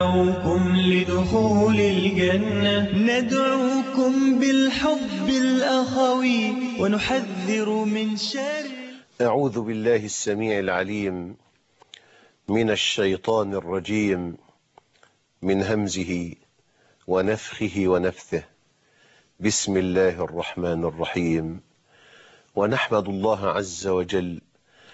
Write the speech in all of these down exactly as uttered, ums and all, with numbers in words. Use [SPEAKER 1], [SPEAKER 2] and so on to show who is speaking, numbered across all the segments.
[SPEAKER 1] ندعوكم لدخول الجنة، ندعوكم بالحب الأخوي ونحذر من شر.
[SPEAKER 2] أعوذ بالله السميع العليم من الشيطان الرجيم، من همزه ونفخه ونفثه. بسم الله الرحمن الرحيم. ونحمد الله عز وجل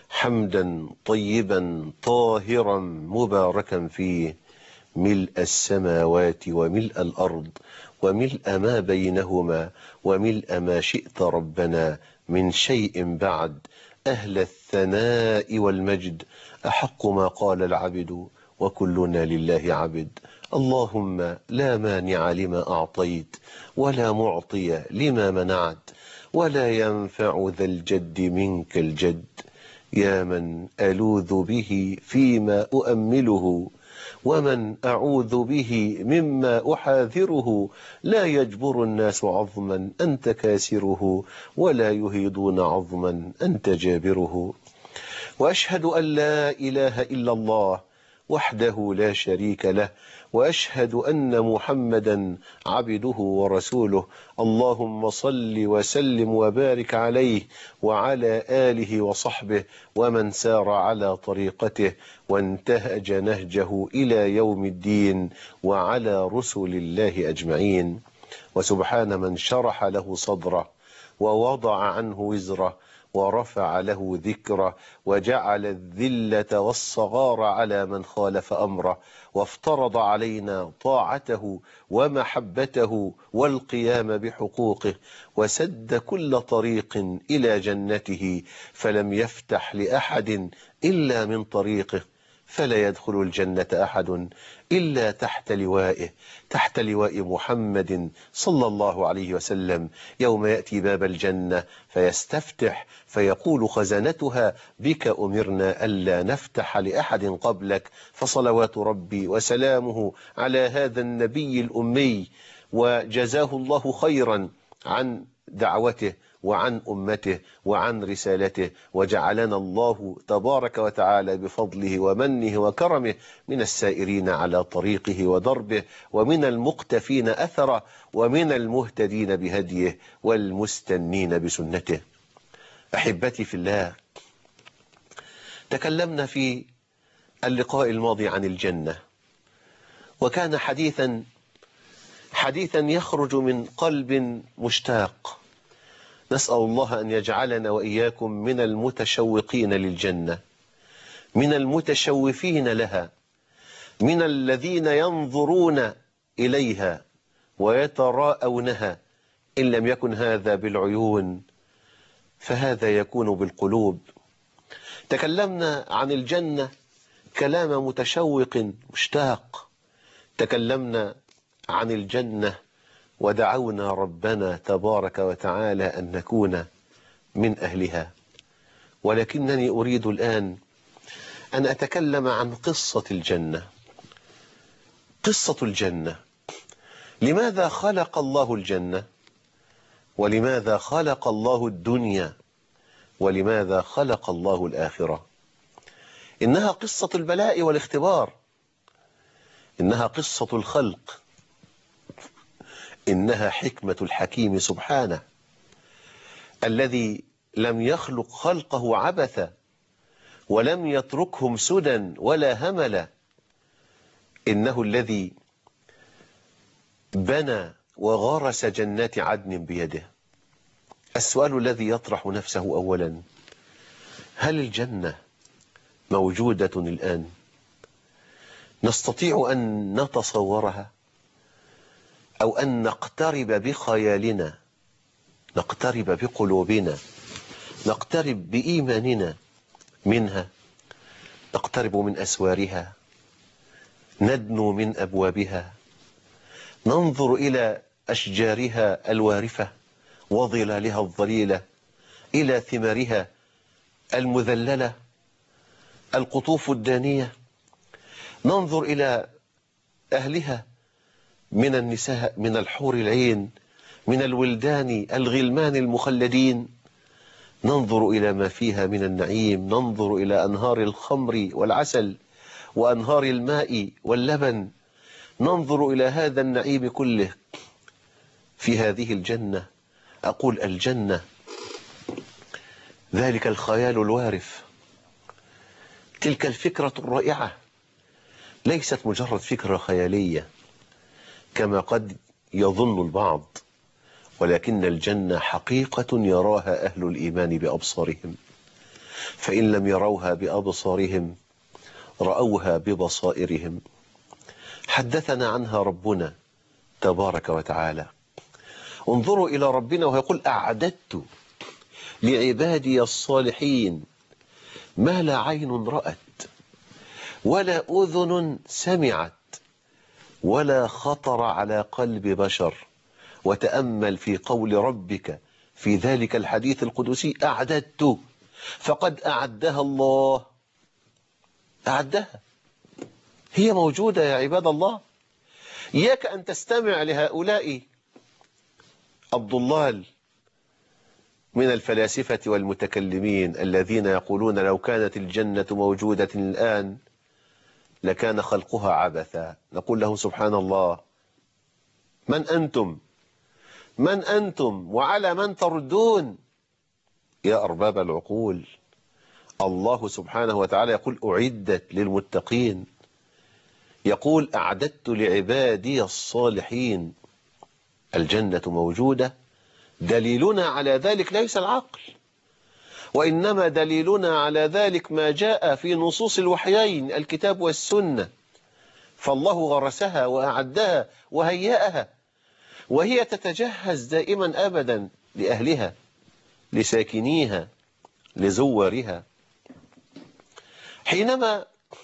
[SPEAKER 2] حمدا طيبا طاهرا مباركا فيه، ملء السماوات وملء الأرض وملء ما بينهما وملء ما شئت ربنا من شيء بعد، أهل الثناء والمجد، أحق ما قال العبد وكلنا لله عبد. اللهم لا مانع لما أعطيت ولا معطي لما منعت ولا ينفع ذا الجد منك الجد. يا من ألوذ به فيما أؤمله ومن أعوذ به مما أحاذره، لا يجبر الناس عظما أنت كاسره ولا يهيضون عظما أنت جابره. وأشهد أن لا إله إلا الله وحده لا شريك له، وأشهد أن محمدا عبده ورسوله. اللهم صل وسلم وبارك عليه وعلى آله وصحبه ومن سار على طريقته وانتهج نهجه إلى يوم الدين، وعلى رسل الله أجمعين. وسبحان من شرح له صدره ووضع عنه وزره ورفع له ذكره، وجعل الذلة والصغار على من خالف أمره، وافترض علينا طاعته ومحبته والقيام بحقوقه، وسد كل طريق إلى جنته، فلم يفتح لأحد إلا من طريقه، فلا يدخل الجنة أحد إلا تحت لوائه، تحت لواء محمد صلى الله عليه وسلم. يوم يأتي باب الجنة فيستفتح فيقول خزنتها: بك أمرنا ألا نفتح لأحد قبلك، فصلوات ربي وسلامه على هذا النبي الأمي، وجزاه الله خيرا عن دعوته وعن أمته وعن رسالته، وجعلنا الله تبارك وتعالى بفضله ومنه وكرمه من السائرين على طريقه ودربه، ومن المقتفين أثره، ومن المهتدين بهديه والمستنين بسنته. أحبتي في الله، تكلمنا في اللقاء الماضي عن الجنة، وكان حديثا حديثا يخرج من قلب مشتاق. نسأل الله أن يجعلنا وإياكم من المتشوقين للجنة، من المتشوفين لها، من الذين ينظرون إليها ويتراءونها. إن لم يكن هذا بالعيون فهذا يكون بالقلوب. تكلمنا عن الجنة كلام متشوق مشتاق، تكلمنا عن الجنة ودعونا ربنا تبارك وتعالى أن نكون من أهلها. ولكنني أريد الآن أن أتكلم عن قصة الجنة. قصة الجنة، لماذا خلق الله الجنة؟ ولماذا خلق الله الدنيا؟ ولماذا خلق الله الآخرة؟ إنها قصة البلاء والاختبار، إنها قصة الخلق، إنها حكمة الحكيم سبحانه، الذي لم يخلق خلقه عبثا ولم يتركهم سدى ولا هملا. إنه الذي بنى وغرس جنات عدن بيده. السؤال الذي يطرح نفسه أولا: هل الجنة موجودة الآن؟ نستطيع أن نتصورها أو أن نقترب بخيالنا، نقترب بقلوبنا، نقترب بإيماننا منها، نقترب من أسوارها، ندنو من أبوابها، ننظر إلى أشجارها الوارفة وظلالها الظليلة، إلى ثمارها المذللة، القطوف الدانية، ننظر إلى أهلها من النساء، من الحور العين، من الولدان الغلمان المخلدين، ننظر إلى ما فيها من النعيم، ننظر إلى أنهار الخمر والعسل وأنهار الماء واللبن، ننظر إلى هذا النعيم كله في هذه الجنة، أقول الجنة ذلك الخيال الوارف، تلك الفكرة الرائعة، ليست مجرد فكرة خيالية كما قد يظن البعض، ولكن الجنة حقيقة يراها أهل الإيمان بأبصارهم، فإن لم يروها بأبصارهم رأوها ببصائرهم. حدثنا عنها ربنا تبارك وتعالى. انظروا إلى ربنا ويقول أعددت لعبادي الصالحين ما لا عين رأت ولا أذن سمعت ولا خطر على قلب بشر. وتأمل في قول ربك في ذلك الحديث القدسي أعددت، فقد أعدها الله، أعدها، هي موجودة يا عباد الله. إياك أن تستمع لهؤلاء الضلال من الفلاسفة والمتكلمين الذين يقولون لو كانت الجنة موجودة الآن لكان خلقها عبثا. نقول له سبحان الله، من أنتم؟ من أنتم وعلى من تردون يا أرباب العقول؟ الله سبحانه وتعالى يقول أعدت للمتقين، يقول أعددت لعبادي الصالحين. الجنة موجودة، دليلنا على ذلك ليس العقل، وإنما دليلنا على ذلك ما جاء في نصوص الوحيين الكتاب والسنة، فالله غرسها وأعدها وهيأها، وهي تتجهز دائما أبدا لأهلها، لساكنيها، لزوارها. حينما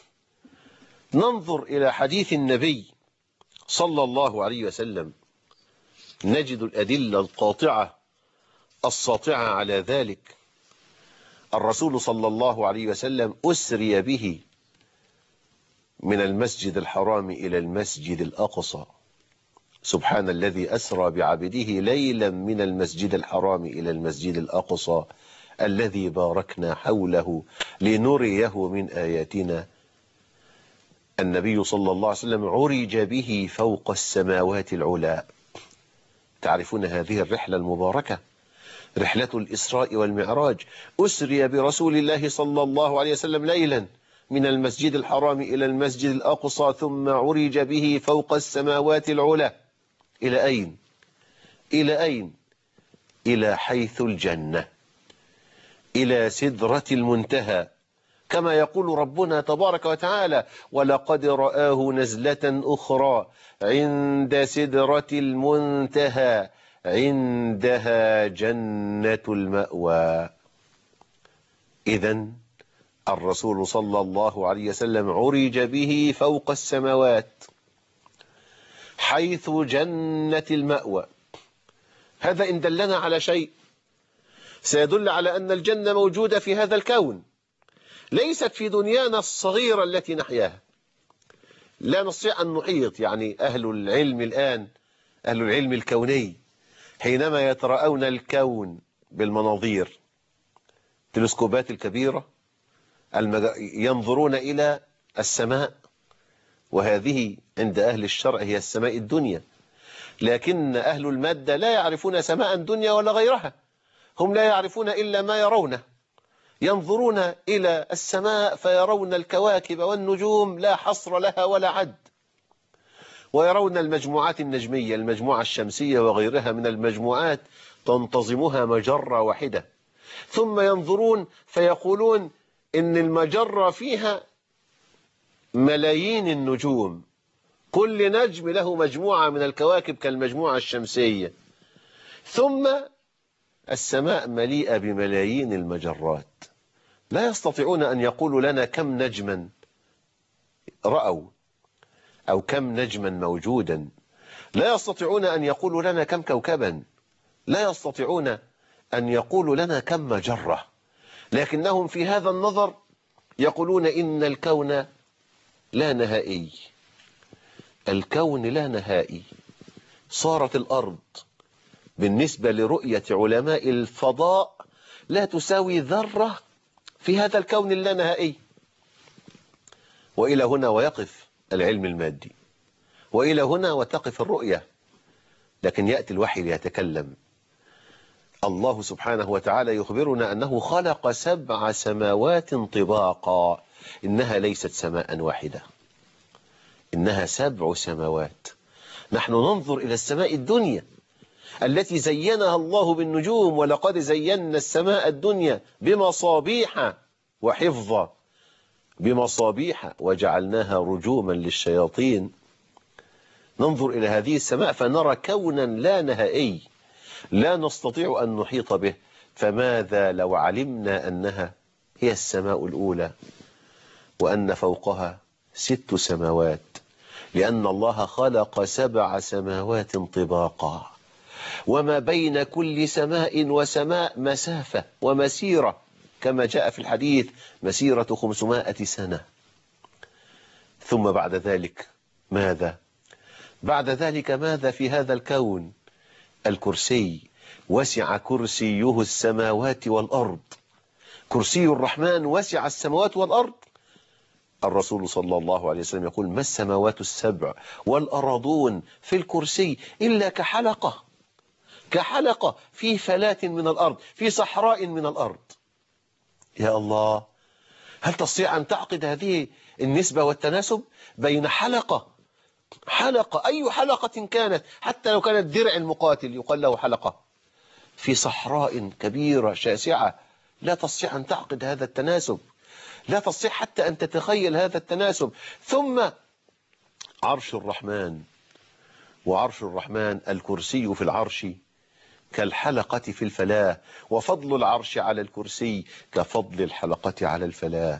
[SPEAKER 2] ننظر إلى حديث النبي صلى الله عليه وسلم نجد الأدلة القاطعة الساطعة على ذلك. الرسول صلى الله عليه وسلم أسري به من المسجد الحرام إلى المسجد الأقصى. سبحان الذي أسرى بعبده ليلا من المسجد الحرام إلى المسجد الأقصى الذي باركنا حوله لنريه من آياتنا. النبي صلى الله عليه وسلم عرج به فوق السماوات العلى. تعرفون هذه الرحلة المباركة، رحلة الإسراء والمعراج، أسري برسول الله صلى الله عليه وسلم ليلا من المسجد الحرام إلى المسجد الأقصى، ثم عرج به فوق السماوات العلى. إلى أين؟ إلى أين؟ إلى حيث الجنة، إلى سدرة المنتهى، كما يقول ربنا تبارك وتعالى ولقد رآه نزلة أخرى عند سدرة المنتهى عندها جنة المأوى. إذن الرسول صلى الله عليه وسلم عرج به فوق السماوات حيث جنة المأوى. هذا إن دلنا على شيء سيدل على أن الجنة موجودة في هذا الكون، ليست في دنيانا الصغيرة التي نحياها. لا نستطيع أن نحيط، يعني أهل العلم الآن، أهل العلم الكوني، حينما يترأون الكون بالمناظير، التلسكوبات الكبيرة، ينظرون إلى السماء، وهذه عند أهل الشرع هي السماء الدنيا، لكن أهل المادة لا يعرفون سماء الدنيا ولا غيرها، هم لا يعرفون إلا ما يرونه. ينظرون إلى السماء فيرون الكواكب والنجوم لا حصر لها ولا عد، ويرون المجموعات النجمية، المجموعة الشمسية وغيرها من المجموعات تنتظمها مجرة واحدة، ثم ينظرون فيقولون إن المجرة فيها ملايين النجوم، كل نجم له مجموعة من الكواكب كالمجموعة الشمسية، ثم السماء مليئة بملايين المجرات. لا يستطيعون أن يقولوا لنا كم نجما رأوا أو كم نجما موجودا، لا يستطيعون أن يقولوا لنا كم كوكبا، لا يستطيعون أن يقولوا لنا كم مجرة، لكنهم في هذا النظر يقولون إن الكون لا نهائي، الكون لا نهائي. صارت الأرض بالنسبة لرؤية علماء الفضاء لا تساوي ذرة في هذا الكون اللانهائي. وإلى هنا ويقف العلم المادي، وإلى هنا وتقف الرؤية. لكن يأتي الوحي ليتكلم. الله سبحانه وتعالى يخبرنا أنه خلق سبع سماوات طباقا، إنها ليست سماء واحدة، إنها سبع سماوات. نحن ننظر إلى السماء الدنيا التي زينها الله بالنجوم، ولقد زينا السماء الدنيا بمصابيح وحفظا، بمصابيح وجعلناها رجوما للشياطين. ننظر إلى هذه السماء فنرى كونا لا نهائي لا نستطيع أن نحيط به. فماذا لو علمنا أنها هي السماء الأولى وأن فوقها ست سماوات، لأن الله خلق سبع سماوات طباقا، وما بين كل سماء وسماء مسافة ومسيرة، كما جاء في الحديث مسيرة خمسمائة سنة. ثم بعد ذلك ماذا؟ بعد ذلك ماذا في هذا الكون؟ الكرسي، وسع كرسيه السماوات والأرض. كرسي الرحمن وسع السماوات والأرض. الرسول صلى الله عليه وسلم يقول: ما السماوات السبع والأرضون في الكرسي إلا كحلقة، كحلقة في فلاة من الأرض، في صحراء من الأرض. يا الله، هل تستطيع أن تعقد هذه النسبة والتناسب بين حلقة حلقة أي حلقة كانت، حتى لو كانت درع المقاتل يقال له حلقة، في صحراء كبيرة شاسعة؟ لا تستطيع أن تعقد هذا التناسب، لا تستطيع حتى أن تتخيل هذا التناسب. ثم عرش الرحمن، وعرش الرحمن الكرسي في العرش كالحلقة في الفلاة، وفضل العرش على الكرسي كفضل الحلقة على الفلاة.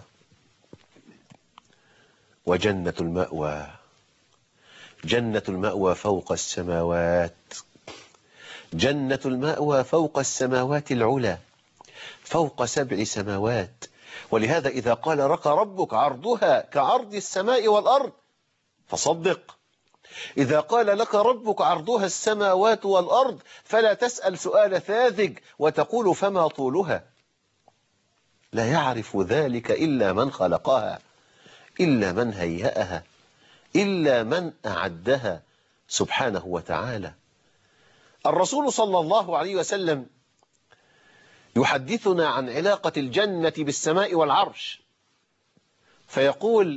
[SPEAKER 2] وجنة المأوى، جنة المأوى فوق السماوات، جنة المأوى فوق السماوات العلى، فوق سبع سماوات. ولهذا إذا قال لك ربك عرضها كعرض السماء والأرض فصدق. إذا قال لك ربك عرضها السماوات والأرض فلا تسأل سؤال ساذج وتقول فما طولها. لا يعرف ذلك إلا من خلقها، إلا من هيأها، إلا من أعدها سبحانه وتعالى. الرسول صلى الله عليه وسلم يحدثنا عن علاقة الجنة بالسماء والعرش، فيقول: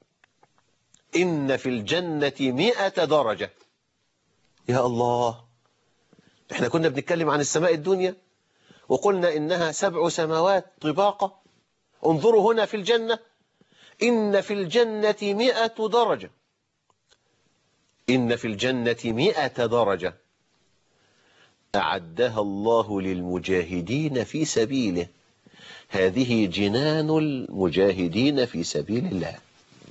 [SPEAKER 2] إن في الجنة مئة درجة. يا الله، احنا كنا بنتكلم عن السماء الدنيا وقلنا إنها سبع سماوات طباقة. انظروا هنا في الجنة، إن في الجنة مئة درجة، إن في الجنة مئة درجة أعدها الله للمجاهدين في سبيله. هذه جنان المجاهدين في سبيل الله،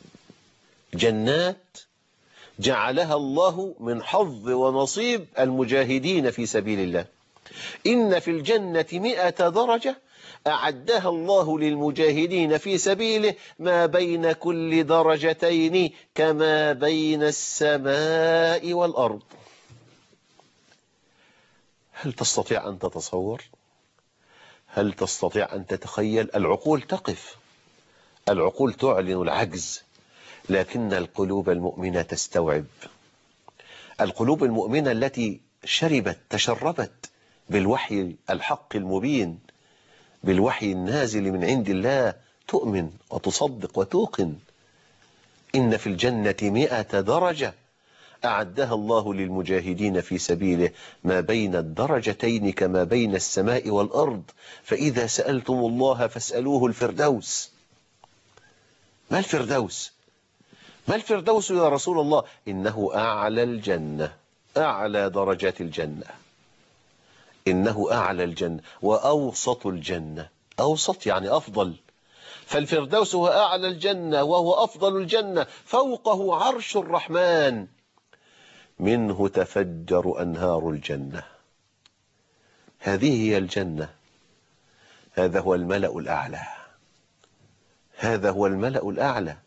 [SPEAKER 2] جنات جعلها الله من حظ ونصيب المجاهدين في سبيل الله. إن في الجنة مئة درجة أعدها الله للمجاهدين في سبيله، ما بين كل درجتين كما بين السماء والأرض. هل تستطيع أن تتصور؟ هل تستطيع أن تتخيل؟ العقول تقف، العقول تعلن العجز، لكن القلوب المؤمنة تستوعب. القلوب المؤمنة التي شربت تشربت بالوحي الحق المبين، بالوحي النازل من عند الله، تؤمن وتصدق وتوقن. إن في الجنة مئة درجة أعدها الله للمجاهدين في سبيله، ما بين الدرجتين كما بين السماء والأرض. فإذا سألتم الله فاسألوه الفردوس. ما الفردوس؟ ما الفردوس يا رسول الله؟ إنه أعلى الجنة، أعلى درجات الجنة، إنه أعلى الجنة وأوسط الجنة. أوسط يعني أفضل، فالفردوس هو أعلى الجنة وهو أفضل الجنة، فوقه عرش الرحمن، منه تفجر أنهار الجنة. هذه هي الجنة، هذا هو الملأ الأعلى، هذا هو الملأ الأعلى،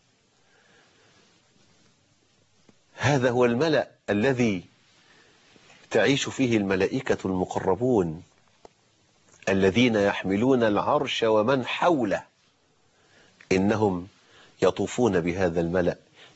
[SPEAKER 2] هذا هو الملأ الذي تعيش فيه الملائكة المقربون الذين يحملون العرش ومن حوله. إنهم يطوفون بهذا الملأ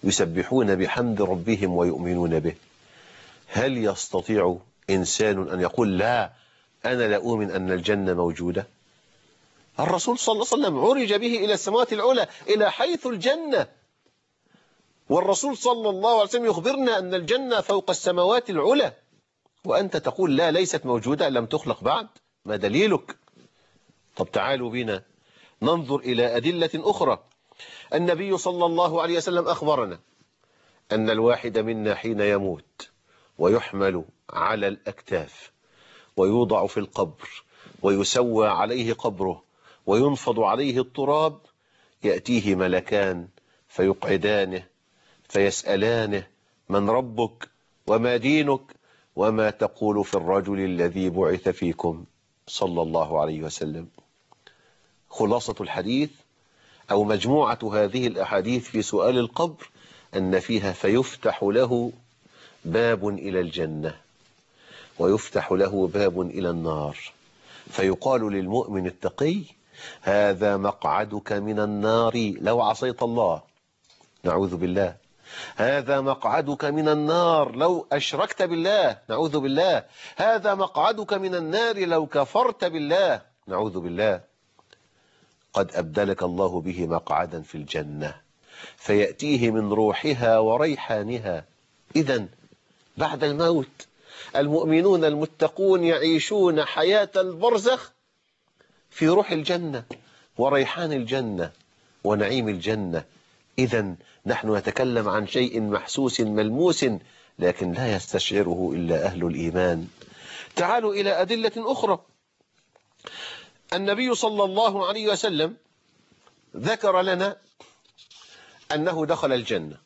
[SPEAKER 2] يسبحون بحمد ربهم ويؤمنون به. هل يستطيع إنسان أن يقول لا أنا لا أؤمن أن الجنة موجودة؟ الرسول صلى الله عليه وسلم عرج به إلى السماوات العلى، إلى حيث الجنة، والرسول صلى الله عليه وسلم يخبرنا أن الجنة فوق السماوات العلى، وأنت تقول لا ليست موجودة، لم تخلق بعد. ما دليلك؟ طب تعالوا بنا ننظر إلى أدلة أخرى. النبي صلى الله عليه وسلم أخبرنا أن الواحد منا حين يموت ويحمل على الأكتاف ويوضع في القبر ويسوى عليه قبره وينفض عليه التراب، يأتيه ملكان فيقعدانه فيسألانه من ربك وما دينك وما تقول في الرجل الذي بعث فيكم صلى الله عليه وسلم. خلاصة الحديث أو مجموعة هذه الأحاديث في سؤال القبر أن فيها فيفتح له باب إلى الجنة ويفتح له باب إلى النار، فيقال للمؤمن التقي هذا مقعدك من النار لو عصيت الله، نعوذ بالله. هذا مقعدك من النار لو أشركت بالله، نعوذ بالله. هذا مقعدك من النار لو كفرت بالله، نعوذ بالله. قد أبدلك الله به مقعدا في الجنة، فيأتيه من روحها وريحانها. إذن بعد الموت المؤمنون المتقون يعيشون حياة البرزخ في روح الجنة وريحان الجنة ونعيم الجنة. إذن نحن نتكلم عن شيء محسوس ملموس لكن لا يستشعره إلا أهل الإيمان. تعالوا إلى أدلة أخرى. النبي صلى الله عليه وسلم ذكر لنا أنه دخل الجنة،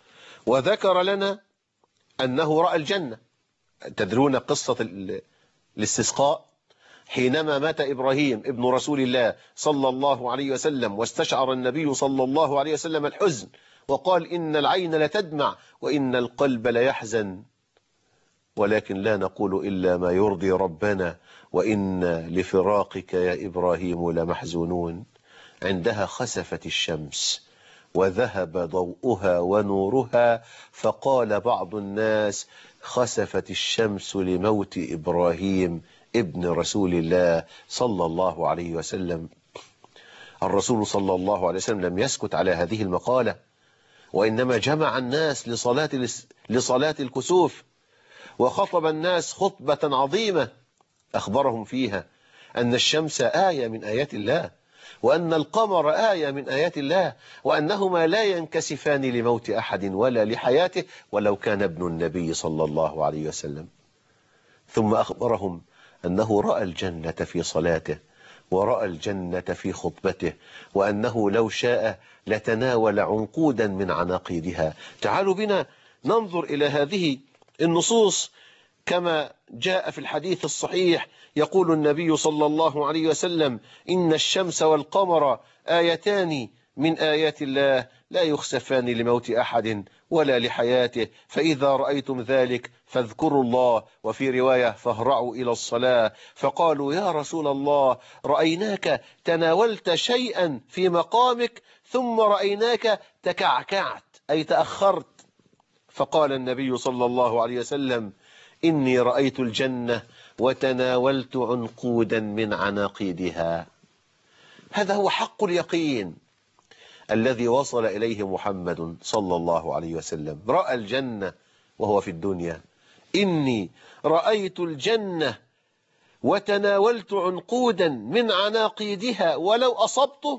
[SPEAKER 2] وذكر لنا أنه رأى الجنة. تدرون قصة الاستسقاء حينما مات إبراهيم ابن رسول الله صلى الله عليه وسلم، واستشعر النبي صلى الله عليه وسلم الحزن وقال إن العين لتدمع وإن القلب ليحزن، ولكن لا نقول إلا ما يرضي ربنا وإن لفراقك يا إبراهيم لمحزونون. عندها خسفت الشمس وذهب ضوءها ونورها، فقال بعض الناس خسفت الشمس لموت إبراهيم ابن رسول الله صلى الله عليه وسلم. الرسول صلى الله عليه وسلم لم يسكت على هذه المقالة، وإنما جمع الناس لصلاة لصلاة الكسوف، وخطب الناس خطبة عظيمة أخبرهم فيها أن الشمس آية من آيات الله، وأن القمر آية من آيات الله، وأنهما لا ينكسفان لموت أحد ولا لحياته ولو كان ابن النبي صلى الله عليه وسلم. ثم أخبرهم أنه رأى الجنة في صلاته ورأى الجنة في خطبته، وأنه لو شاء لتناول عنقودا من عناقيدها. تعالوا بنا ننظر إلى هذه النصوص كما جاء في الحديث الصحيح. يقول النبي صلى الله عليه وسلم إن الشمس والقمر آيتان من آيات الله لا يخسفان لموت أحد ولا لحياته، فإذا رأيتم ذلك فاذكروا الله، وفي رواية فاهرعوا إلى الصلاة. فقالوا يا رسول الله رأيناك تناولت شيئا في مقامك ثم رأيناك تكعكعت أي تأخرت. فقال النبي صلى الله عليه وسلم إني رأيت الجنة وتناولت عنقودا من عناقيدها. هذا هو حق اليقين الذي وصل إليه محمد صلى الله عليه وسلم. رأى الجنة وهو في الدنيا. إني رأيت الجنة وتناولت عنقودا من عناقيدها ولو أصبته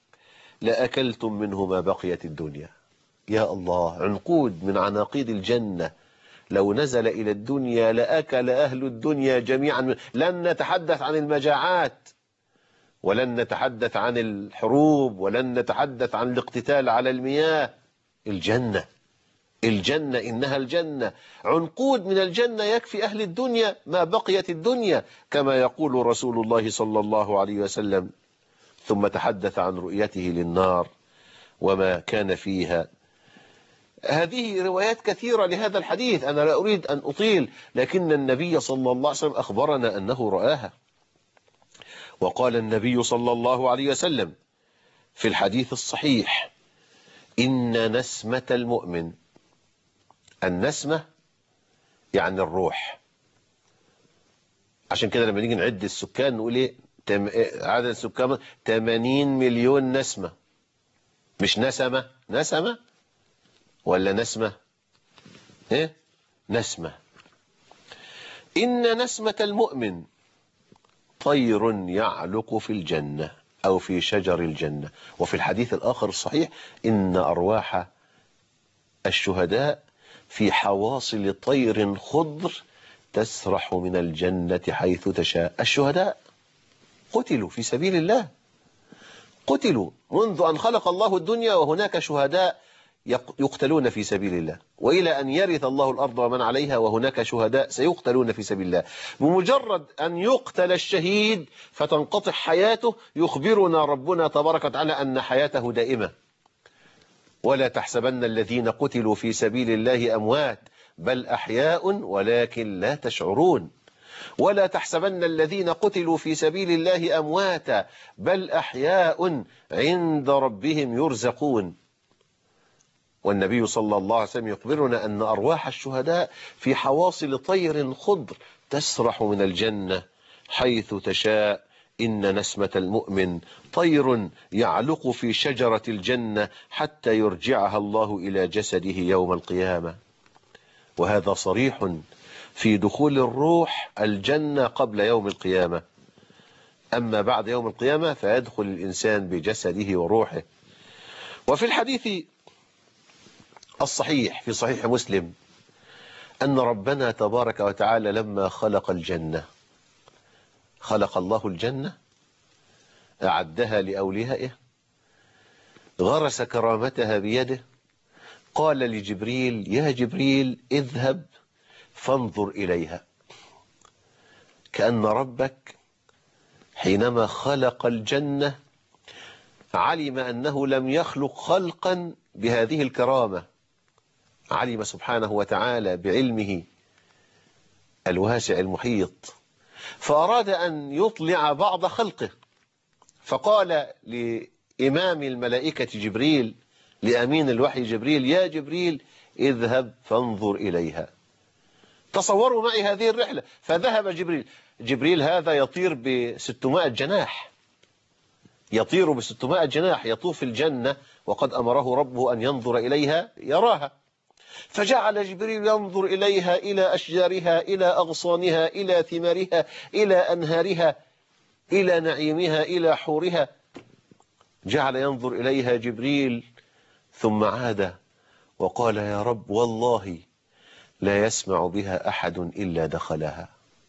[SPEAKER 2] لأكلتم منه ما بقيت الدنيا. يا الله، عنقود من عناقيد الجنة لو نزل إلى الدنيا لأكل أهل الدنيا جميعا. لن نتحدث عن المجاعات، ولن نتحدث عن الحروب، ولن نتحدث عن الاقتتال على المياه. الجنة الجنة إنها الجنة، عنقود من الجنة يكفي أهل الدنيا ما بقيت الدنيا، كما يقول رسول الله صلى الله عليه وسلم. ثم تحدث عن رؤيته للنار وما كان فيها. هذه روايات كثيرة لهذا الحديث، أنا لا أريد أن أطيل، لكن النبي صلى الله عليه وسلم أخبرنا أنه رآها. وقال النبي صلى الله عليه وسلم في الحديث الصحيح إن نسمة المؤمن، النسمة يعني الروح. عشان كده لما نيجي نعد السكان نقول ايه؟ تم... عدد السكان ثمانين مليون نسمة. مش نسمة، نسمة ولا نسمة؟ ايه؟ نسمة. إن نسمة المؤمن طير يعلق في الجنة أو في شجر الجنة. وفي الحديث الآخر الصحيح إن أرواح الشهداء في حواصل طير خضر تسرح من الجنة حيث تشاء. الشهداء قتلوا في سبيل الله، قتلوا منذ أن خلق الله الدنيا وهناك شهداء يقتلون في سبيل الله، وإلى أن يرث الله الأرض ومن عليها وهناك شهداء سيقتلون في سبيل الله. بمجرد أن يقتل الشهيد فتنقطع حياته يخبرنا ربنا تبارك وتعالى أن حياته دائمة. ولا تحسبن الذين قتلوا في سبيل الله أموات بل أحياء ولكن لا تشعرون. ولا تحسبن الذين قتلوا في سبيل الله أمواتا بل أحياء عند ربهم يرزقون. والنبي صلى الله عليه وسلم يخبرنا أن أرواح الشهداء في حواصل طير خضر تسرح من الجنة حيث تشاء. إن نسمة المؤمن طير يعلق في شجرة الجنة حتى يرجعها الله إلى جسده يوم القيامة. وهذا صريح في دخول الروح الجنة قبل يوم القيامة. أما بعد يوم القيامة فيدخل الإنسان بجسده وروحه. وفي الحديث الصحيح في صحيح مسلم أن ربنا تبارك وتعالى لما خلق الجنة، خلق الله الجنة أعدها لأوليائه، غرس كرامتها بيده، قال لجبريل يا جبريل اذهب فانظر إليها. كأن ربك حينما خلق الجنة علم أنه لم يخلق خلقا بهذه الكرامة، علم سبحانه وتعالى بعلمه الواسع المحيط، فأراد أن يطلع بعض خلقه، فقال لإمام الملائكة جبريل، لأمين الوحي جبريل يا جبريل اذهب فانظر إليها. تصوروا معي هذه الرحلة. فذهب جبريل. جبريل هذا يطير بستمائة جناح، يطير بستمائة جناح، يطوف الجنة وقد أمره ربه أن ينظر إليها يراها. فجعل جبريل ينظر إليها، إلى أشجارها، إلى أغصانها، إلى ثمارها، إلى أنهارها، إلى نعيمها، إلى حورها. جعل ينظر إليها جبريل ثم عاد وقال يا رب والله لا يسمع بها أحد إلا دخلها،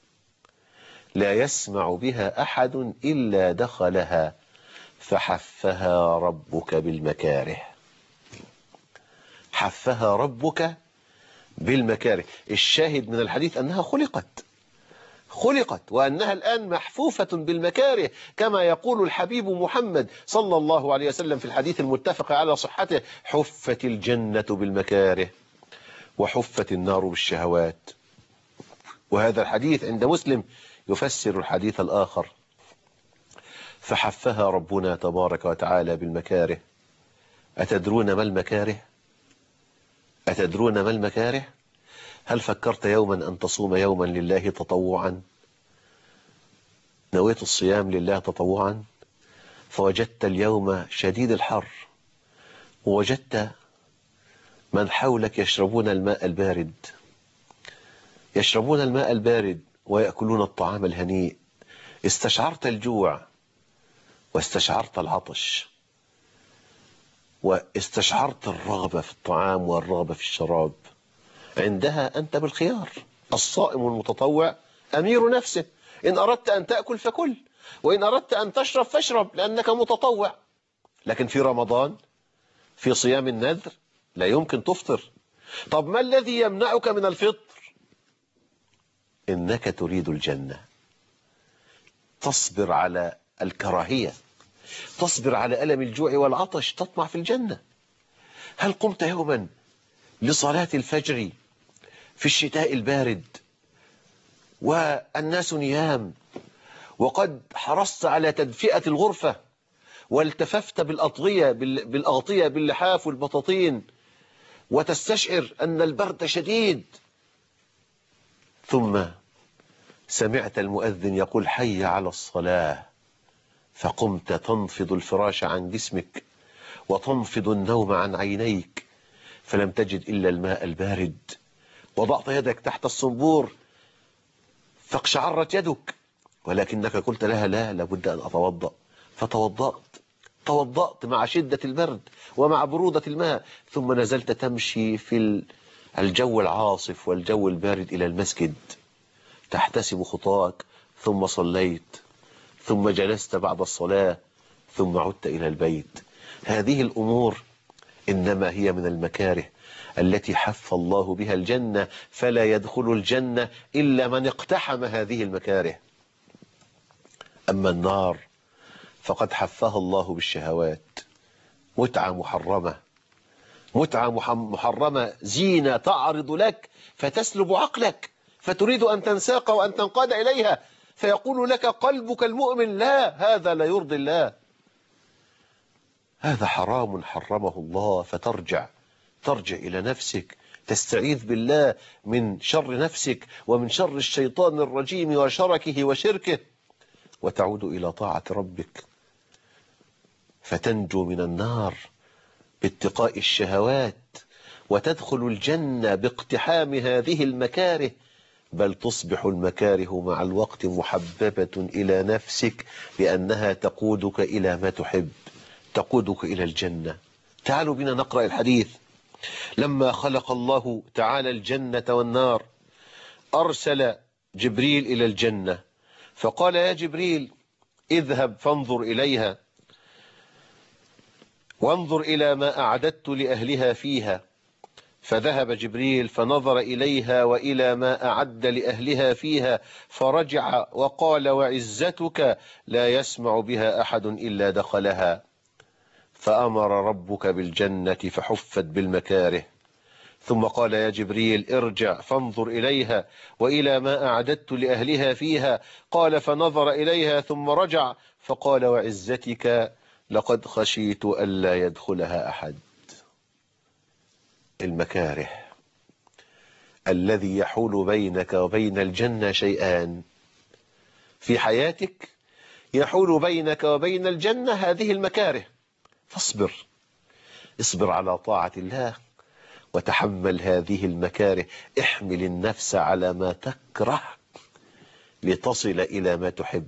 [SPEAKER 2] لا يسمع بها أحد إلا دخلها، فحفها ربك بالمكاره. حفها ربك بالمكاره. الشاهد من الحديث أنها خلقت خلقت وأنها الآن محفوفة بالمكاره، كما يقول الحبيب محمد صلى الله عليه وسلم في الحديث المتفق على صحته حفت الجنة بالمكاره وحفت النار بالشهوات. وهذا الحديث عند مسلم يفسر الحديث الآخر فحفها ربنا تبارك وتعالى بالمكاره. أتدرون ما المكاره؟ أتدرون ما المكاره؟ هل فكرت يوما أن تصوم يوما لله تطوعا؟ نويت الصيام لله تطوعا فوجدت اليوم شديد الحر، ووجدت من حولك يشربون الماء البارد، يشربون الماء البارد ويأكلون الطعام الهنيء. استشعرت الجوع واستشعرت العطش واستشعرت الرغبة في الطعام والرغبة في الشراب. عندها أنت بالخيار. الصائم المتطوع أمير نفسه، إن أردت أن تأكل فكل، وإن أردت أن تشرب فاشرب لأنك متطوع. لكن في رمضان في صيام النذر لا يمكن تفطر. طب ما الذي يمنعك من الفطر؟ إنك تريد الجنة، تصبر على الكراهية، تصبر على ألم الجوع والعطش، تطمع في الجنة. هل قمت يوما لصلاة الفجر في الشتاء البارد والناس نيام، وقد حرصت على تدفئة الغرفة والتففت بالأطغية بالأغطية باللحاف والبطاطين وتستشعر أن البرد شديد، ثم سمعت المؤذن يقول حي على الصلاة، فقمت تنفض الفراش عن جسمك وتنفض النوم عن عينيك، فلم تجد إلا الماء البارد، وضعت يدك تحت الصنبور فاقشعرت يدك، ولكنك قلت لها لا لابد أن أتوضأ، فتوضأت توضأت مع شدة البرد ومع برودة الماء، ثم نزلت تمشي في الجو العاصف والجو البارد إلى المسجد تحتسب خطاك، ثم صليت، ثم جلست بعد الصلاة، ثم عدت إلى البيت. هذه الأمور إنما هي من المكاره التي حف الله بها الجنة، فلا يدخل الجنة إلا من اقتحم هذه المكاره. أما النار فقد حفها الله بالشهوات، متعة محرمة، متعة محرمة، زينة تعرض لك فتسلب عقلك، فتريد أن تنساق وأن تنقاد إليها، فيقول لك قلبك المؤمن لا، هذا لا يرضي الله، هذا حرام حرمه الله، فترجع ترجع إلى نفسك، تستعيذ بالله من شر نفسك ومن شر الشيطان الرجيم وشركه وشركه، وتعود إلى طاعة ربك، فتنجو من النار باتقاء الشهوات، وتدخل الجنة باقتحام هذه المكاره، بل تصبح المكاره مع الوقت محببة إلى نفسك، لأنها تقودك إلى ما تحب، تقودك إلى الجنة. تعالوا بنا نقرأ الحديث. لما خلق الله تعالى الجنة والنار أرسل جبريل إلى الجنة فقال يا جبريل اذهب فانظر إليها، وانظر إلى ما أعددت لأهلها فيها. فذهب جبريل فنظر إليها وإلى ما أعد لأهلها فيها، فرجع وقال وعزتك لا يسمع بها أحد إلا دخلها. فأمر ربك بالجنة فحفت بالمكاره، ثم قال يا جبريل ارجع فانظر إليها وإلى ما أعددت لأهلها فيها. قال فنظر إليها ثم رجع فقال وعزتك لقد خشيت ألا يدخلها أحد. المكاره الذي يحول بينك وبين الجنة شيئان في حياتك، يحول بينك وبين الجنة هذه المكاره، فاصبر، اصبر على طاعة الله وتحمل هذه المكاره، احمل النفس على ما تكره لتصل إلى ما تحب.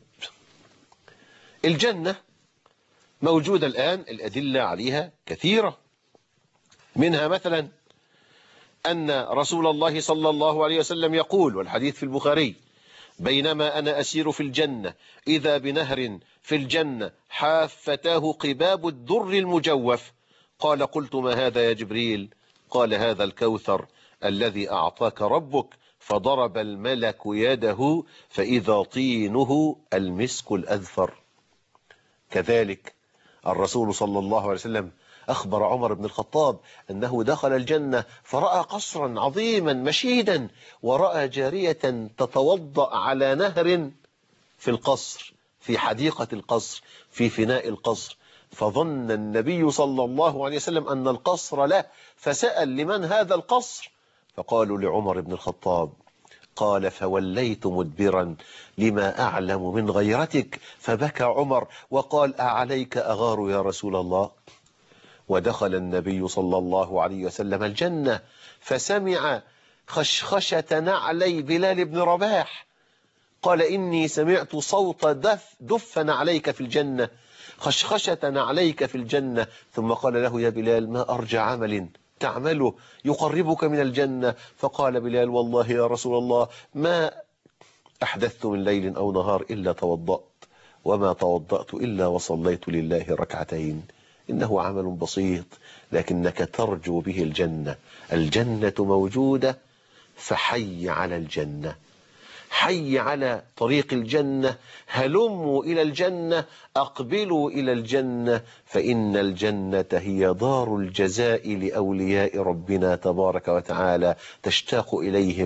[SPEAKER 2] الجنة موجودة الآن، الأدلة عليها كثيرة، منها مثلا أن رسول الله صلى الله عليه وسلم يقول، والحديث في البخاري: بينما أنا أسير في الجنة إذا بنهر في الجنة حافتاه قباب الدر المجوف. قال قلت ما هذا يا جبريل؟ قال هذا الكوثر الذي أعطاك ربك. فضرب الملك يده فإذا طينه المسك الأذفر. كذلك الرسول صلى الله عليه وسلم أخبر عمر بن الخطاب أنه دخل الجنة فرأى قصرا عظيما مشيدا، ورأى جارية تتوضأ على نهر في القصر، في حديقة القصر، في فناء القصر، فظن النبي صلى الله عليه وسلم أن القصر له، فسأل لمن هذا القصر؟ فقالوا لعمر بن الخطاب. قال فوليت مدبرا لما أعلم من غيرتك، فبكى عمر وقال أعليك أغار يا رسول الله؟ ودخل النبي صلى الله عليه وسلم الجنة فسمع خشخشة نعلي بلال بن رباح، قال إني سمعت صوت دف دف نعليك في الجنة، خشخشة نعليك في الجنة. ثم قال له يا بلال ما أرجى عمل تعمله يقربك من الجنة؟ فقال بلال والله يا رسول الله ما أحدثت من ليل أو نهار إلا توضأت، وما توضأت إلا وصليت لله ركعتين. إنه عمل بسيط لكنك ترجو به الجنة. الجنة موجودة، فحي على الجنة، حي على طريق الجنة، هلموا إلى الجنة، أقبلوا إلى الجنة، فإن الجنة هي دار الجزاء لأولياء ربنا تبارك وتعالى، تشتاق إليهم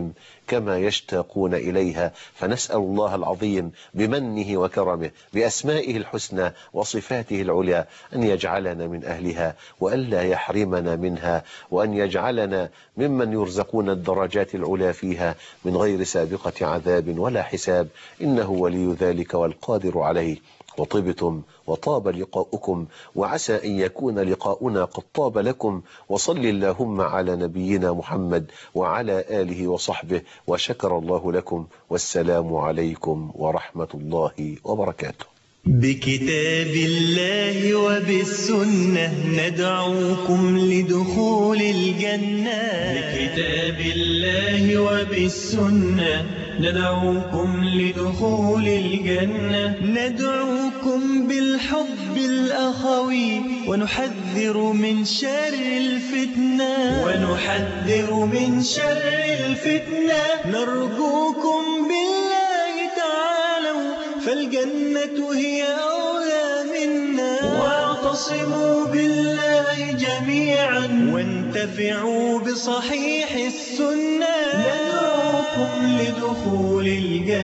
[SPEAKER 2] كما يشتاقون إليها. فنسأل الله العظيم بمنه وكرمه بأسمائه الحسنى وصفاته العليا أن يجعلنا من أهلها وألا يحرمنا منها، وأن يجعلنا ممن يرزقون الدرجات العلى فيها من غير سابقة عذاب ولا حساب، إنه ولي ذلك والقادر عليه. وطبتم وطاب لقاؤكم، وعسى أن يكون لقاؤنا قد طاب لكم. وصل اللهم على نبينا محمد وعلى آله وصحبه، وشكر الله لكم، والسلام عليكم ورحمة الله وبركاته.
[SPEAKER 1] بكتاب الله وبالسنة ندعوكم لدخول الجنة. بكتاب الله وبالسنة ندعوكم لدخول الجنة. ندعوكم بالحب الأخوي ونحذر من شر الفتنة. ونحذر من شر الفتنة. نرجوكم بالله تعالوا فالجنة هي أولى منا. واعتصموا بالله جميعا وانتفعوا بصحيح السنة. ندعوكم لدخول الجنة.